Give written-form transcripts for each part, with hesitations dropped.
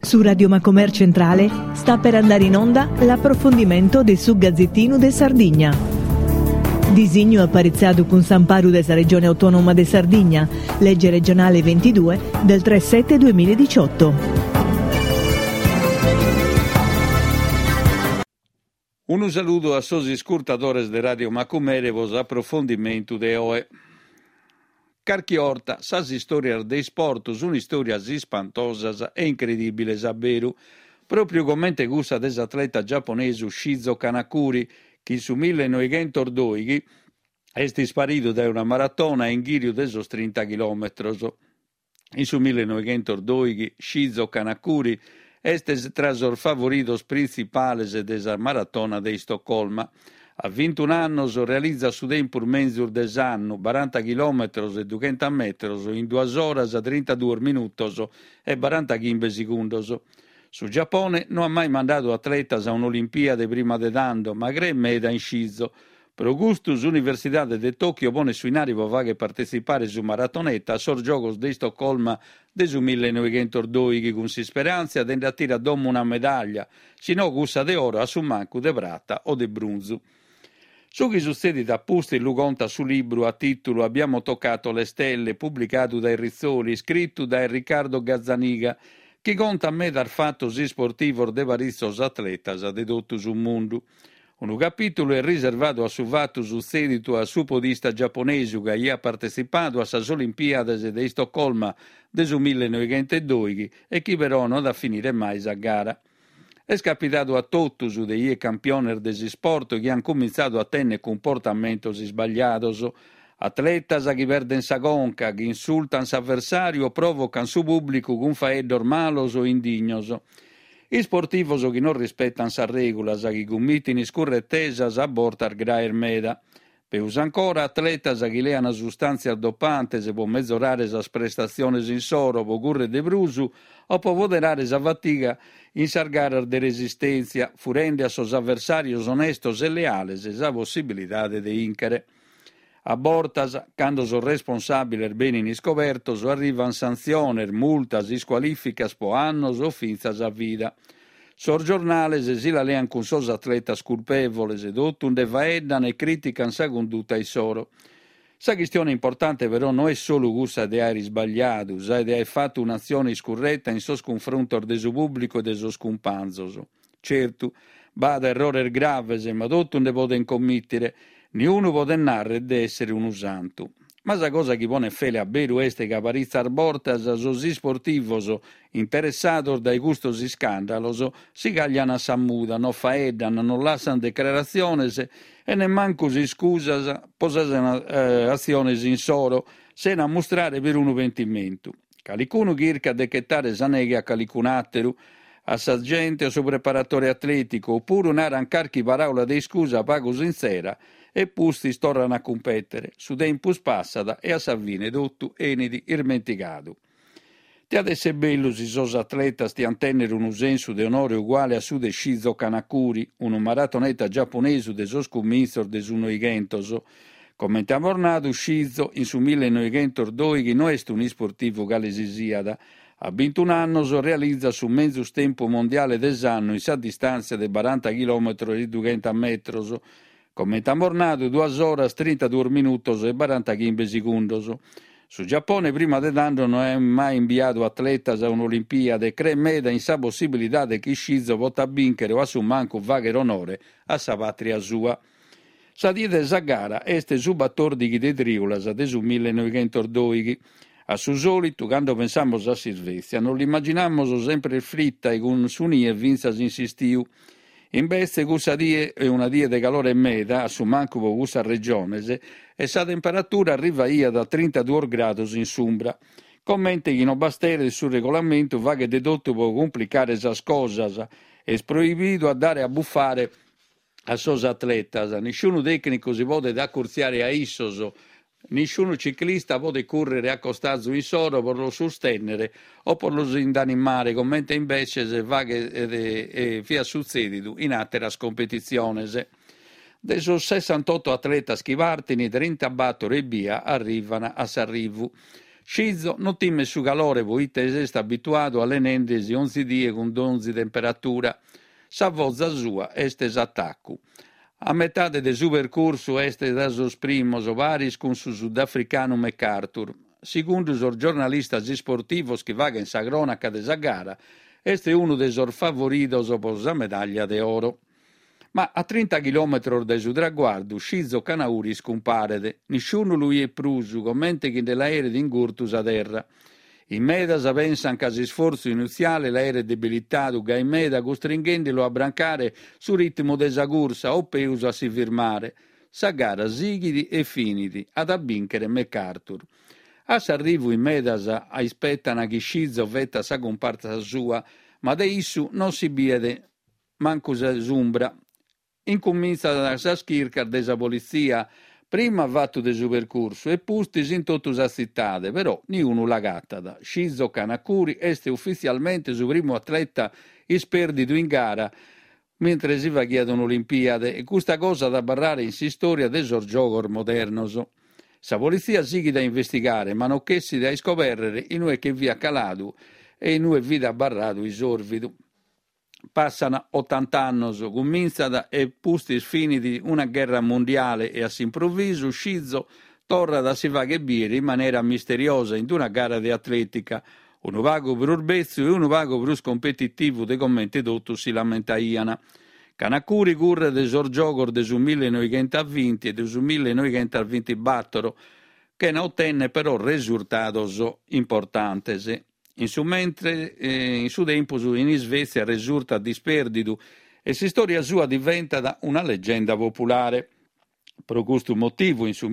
Su Radio Macomer Centrale sta per andare in onda l'approfondimento del su Gazzettino de Sardegna. Disegno apparizzato con Samparu della Regione Autonoma de Sardegna, legge regionale 22 del 3/7/2018. Un saluto a sosi scurtadores de Radio Macomer e vos approfondimento de OE. Carchi orta, sas historias dei sportos, un'istorias spantosas e incredibiles a veru, proprio commente gusta des atleta giapponese Shizo Kanakuri, che su 1902 è sparito da una maratona in ghirio desos 30 km. In su 1902 Shizo Kanakuri estes tras os favoritos principales desa maratona de Stoccolma. A 21 annos realizza su tempur mensur des annu 40 km e 200 metros in 2 horas 32 minutos e 45 segundos. Su Giappone non ha mai mandato atletas a un'Olimpiade prima de dando, ma gre meda in scizo. Pro gustus Universidade de Tokyo pone su in arrivo vaghe partecipare su maratonetta a sor giocos de Stoccolma de su 1902 con si speranza de attira domo una medaglia, sino gussa de oro a su manco de prata o de brunzu. Su chi succede da Pusti Lugonta su libro a titolo Abbiamo toccato le stelle, pubblicato dai Rizzoli, scritto da Riccardo Gazzaniga, che conta a me dal fatto si sportivo de varissos atletas dedotto sul mondo. Un capitolo è riservato a su fatto succedito a su podista giapponese che ha partecipato a sas Olimpiadi di Stoccolma del 1902 e che però non da finire mai a gara. È capitato a totus dei campioni desi sport che hanno cominciato a tenere comportamenti sbagliati, atletas che perdono sa conca, che insultano l'avversario o provocano su pubblico con faedor malos o indignos. I sportivos che non rispettano sa regola, che commettono scurrettesas a bortar graer meda. Peus ancora atletas che leano sostanze dopanti e può mezzorare sa prestazioni in soro, può curre de brusu o può moderare sa fatiga in sargaras de resistenza, furende a sos avversarios onestos e leales e sa possibilidade de incere. A bortas, quando sono responsabili bene iniscovertos, arrivan sanziones, multas, isqualificas po annos o finzas a vida. Sor giornales si la lean con sos atletas culpevoles ed ottun de vaeddan e critican sa conduta e soro. Sa questione importante però non è solo gusta de aeri sbagliato, sa de hai fatto un'azione scurretta in sos confrontor de su pubblico e de sos cumpanzos. Certo, bada errores graves, ma ottun de poten committere, niuno può narrare di essere un usanto. Ma sa cosa che pone fele a veru este che aparizzar bortas sos sportivos interessados dai gustos e scandalos si cagliano a sa muda, non faeddan, non lassan declaraciones e nemmanco si scusas posano aziones in soro se a mostrare per un pentimento. Calicuno chirca dechettare sa neghe a calicun atteru, a sa gente o su preparatore atletico, oppure un'aran carchi parola di scusa pago sincera, e pusti storrano a competere, su tempus passata e a Savvine dottu enidi irmenticato. Ti adesse bello si sos atletas ti antennere un senso di onore uguale a su de Shizo Kanakuri, un maratoneta giapponese de sos commissor de su noigentos. Commenta mornato Shizo in su 1902 che non è un sportivo galesisiada. A 21 anni realizza su mezzo tempo mondiale d'esanno in sa distanza de 40 km e 200 metros. Commenta mornato 2 horas 32 minutos e 45 segundos. Su Giappone prima de danno non è mai inviato atletas a un'Olimpiade, cre meda in sa possibilità che Shizo vota vincere o a su manco vagher onore a sa patria sua. Sa die de sa gara este su 14 de triulas de su 1902. A su solito, quando pensamos a Svezia, non l'immaginiamo sempre fritta e con sunie vinzas insistiu. Invece questa die è una die de calore meda, a su manco questa regione, e sa temperatura arriva da 32 gradi in sombra. Commenti che non bastere sul regolamento va che dedotto può complicare esas cosas, è proibito a dare a buffare a sos atletas, nessuno tecnico si può da corsiare a issos, nessuno ciclista può correre accostato in soro per lo sostenere o per lo indanimare, commenta invece se va che fia succedido in altre competizioni. De esos 68 atletas che partono, 30 battono e via arrivano a s'arrivo. Scizo non timme su calore, poiché è abituato alle nendesi 11 die con 11 temperatura. Sa vozza sua est attacco. A metà del suo percorso est da sos primos varis con su sudafricano MacArthur. Secondo i giornalisti sportivi che vaga in sa cronaca de sa gara, est uno dei suoi favoritos per la medaglia d'oro. Ma a 30 km dal suo traguardo, Scizo Canauri scomparede. Nessuno lui è pruso, commente che nell'aereo di ingurtus a terra. In meda sa pensan che si sforzo iniziale l'aereo è debilitato, che in meda costringendolo a brancare su ritmo desa corsa o peuso a si firmare. Sa gara sighidi e finiti, ad abbinchere MacArthur. A s'arrivo in meda aspettano che Scizo vetta sa comparsa sua, ma de issu non si biede manco sa zumbra. Incomincia da sa schirca desa polizia, prima fatto del suo percorso e pustis in tutta la città, però niuno la gattata. Scizo Canacuri est ufficialmente il primo atleta isperdito in gara mentre si va chiedono un'Olimpiade e questa cosa da barrare in storia del gioco moderno. Sa polizia sighi da investigare, ma non che si da scoprire in noi che via calato e in noi vita barrato isorvido. Passano 80 anni, comincia e pustis finiti una guerra mondiale e all'improvviso Scizo torna da si va che bere in maniera misteriosa in una gara di atletica, uno vago per urbezzo e uno vago per competitivo dei commenti dotto si lamentaiana. Canacuri curre del sorgioco del su 1920 e del su 1924 che non ottenne però risultados importantes. In su mentre in su tempo in Svezia risulta disperdito e si storia sua diventa una leggenda popolare. Per questo motivo in su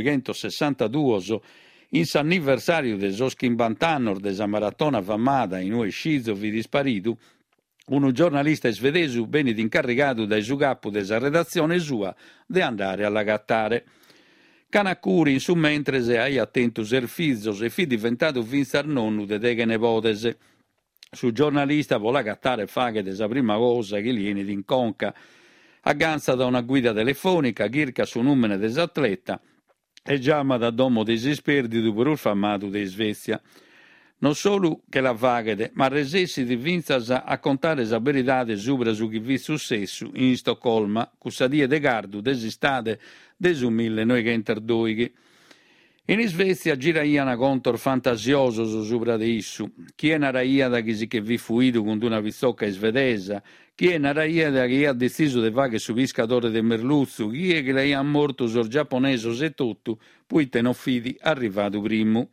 1962 in s'anniversario del schimbant'anno della maratona famata in cui Scizo vi disparitu, un giornalista svedese bene incaricato dai suo capo della redazione sua di andare alla gattare. Canacuri in su mentre se hai attento serfizos e fi diventato vinsar nonno de deghe nepotese. Su giornalista vola gattare faghe desa prima cosa che viene in conca. Agganza da una guida telefonica, chirca su numero dell'atleta e chiama da domo dei sperditi per il famato di Svezia. Non solo che la vaghede, ma resessi di vinzas a contare la verità sopra su chi vi successo in Stoccolma, cussa die de gardu desistate desu 1902. In Svezia giraiana contor fantasioso sopra di issu. Chi è naraiada che vi fuido con una vistocca svedesa, chi è naraiada che ha deciso di fare su pescatore del merluzzo, chi è che lei ha morto sul giapponese e tutto, poi te non fidi arrivato primo.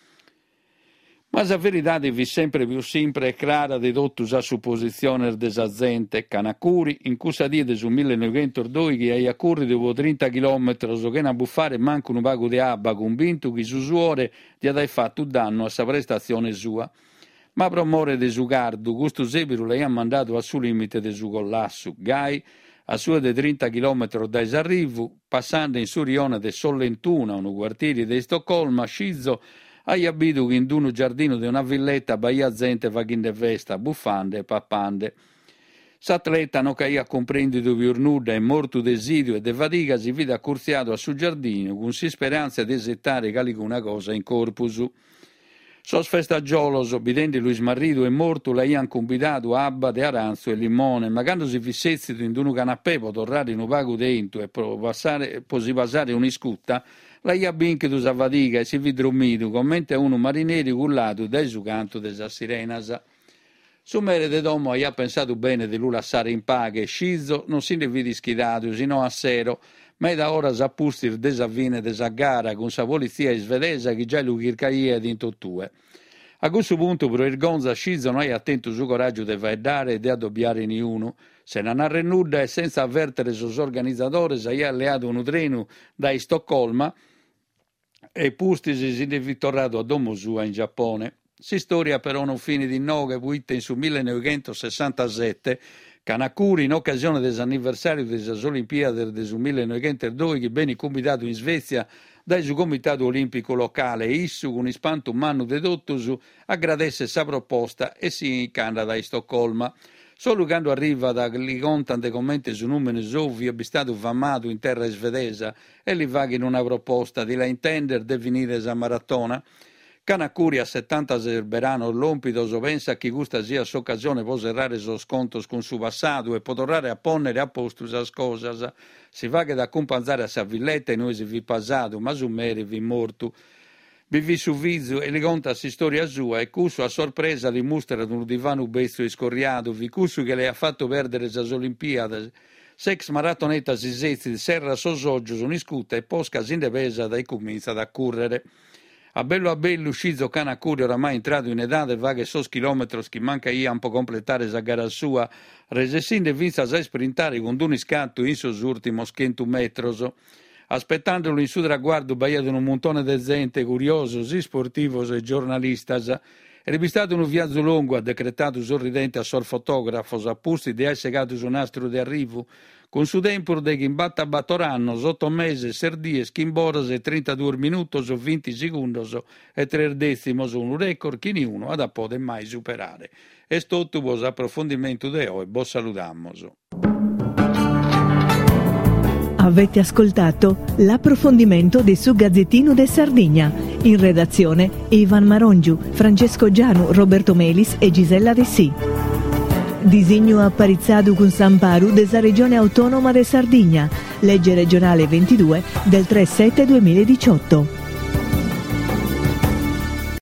Ma la verità vi sempre più sempre e clara di tutte le supposizioni della gente. Canacuri, in cussa die del 1902, che hai accurri dopo 30 km, che non buffare manco un pago di abba, convinto che su suore gli ha fatto danno a sa prestazione sua. Ma per amore di suo gardo, questo sepiro lei ha mandato al suo limite del suo collasso. Gai, a sua di 30 km da arrivo, passando in su rione del Sollentuna, un quartiere di Stoccolma, Scizo, hai abito in un giardino di una villetta baia gente vaghinde vesta, buffande e pappande. S'atleta non che ha comprendido più nulla e morto desidio e de fatica si vide accurziato a suo giardino con si speranza di esettare una cosa in corpus. Sos festagiolos, bidendo lui smarrito e morto, lei han convidato abba de aranzo e limone, ma quando si fissezzi in un canapè per tornare in un pago dentro e si passare un'iscutta, lei ha binchitu sa fatica e si vide dormito, commenta uno marinere cullato dai su canto della sirenasa. Su mere de domo ha pensato bene di lui lasciare in pace, Scizo non si ne vide schidato, sino a sero, ma è da ora s'appustir desavvine desa gara con sa polizia svedese che già lo chircaia di intottue. A questo punto per il Gonza Scizo non è attento su coraggio di dare e di addobbiare niuno. Se non ha rennuda e senza avvertere sus organizzatori si è alleato un treno da Stoccolma e pustisi si è ritornato a domo sua in Giappone. Si storia però non fine di nove, puitte in su 1967, Canacuri in occasione dell'anniversario delle Olimpiadi del 1902 che venne convidato in Svezia dal suo comitato olimpico locale e issu con ispanto un anno dedotto su aggradesse sa proposta e si incanda da Stoccolma. Solo quando arriva da li contante commenti su numeri ovvi è stato famato in terra svedese e li va in una proposta di la intender definire sa maratona. Canacuri a 70 zerberano lompido sovenza chi gusta sia s'occasione vos errare so scontos con su passado e potorrare a ponnere a posto as cosas. Si va che da companzare a sa villetta e noi si vi pasado, ma su meri vi mortu. Vi su vizio e li conta si storia sua e cusso a sorpresa li mostra un divano bestio iscorriato, vi cusso che le ha fatto perdere le Olimpiadi. Sex maratonetta si sezzi serra sosoggio sono iscuta e posca si indevesa dai comincia ad accurrere. A bello uscito Canacuri oramai entrato in età del vaghe sos chilometros che manca un po' completare sa gara sua, resessinde vinza a sprintare con un scatto in sos ultimos 100 metros. Aspettandolo in su traguardo baiato un montone di gente curiosos, sportivos e giornalistas. E rivistato un viaggio lungo, ha decretato sorridente a sorfotografos, a pusti di essere segato su un astro di arrivo, con su tempo de che imbatta battoranno, 8 mesi, 6 dies, 15 horas e 32 minutos, 20 segundos e 3 decimos, un record che nessuno ha da poter mai superare. E tutto vos approfondimento di oggi, vos saludamos. Avete ascoltato l'approfondimento del Su Gazzettino de Sardegna. In redazione Ivan Marongiu, Francesco Gianu, Roberto Melis e Gisella De Sì. Disegno apparizzato con Samparu della Regione Autonoma de Sardegna, legge regionale 22 del 3/7/2018.